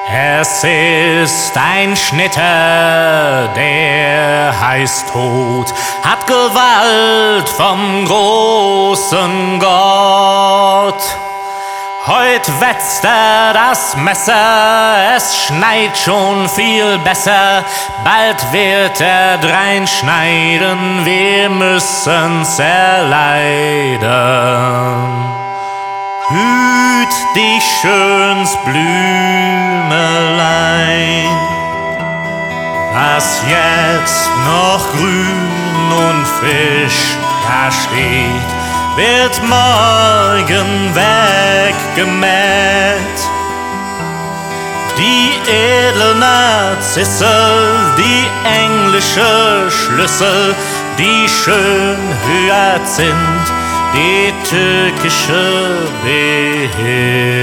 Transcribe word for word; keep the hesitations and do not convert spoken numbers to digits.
Es ist ein Schnitter, der heißt Tod, hat Gewalt vom großen Gott. Heut wetzt er das Messer, es schneit schon viel besser, bald wird er dreinschneiden, wir müssen's erleiden. Hüt dich schöns Blümelein, das jetzt noch grün und frisch da steht, wird morgen weggemäht. Die edle Narzisse, die englische Schlüssel, die schön Hyazinth, die türkische Beere.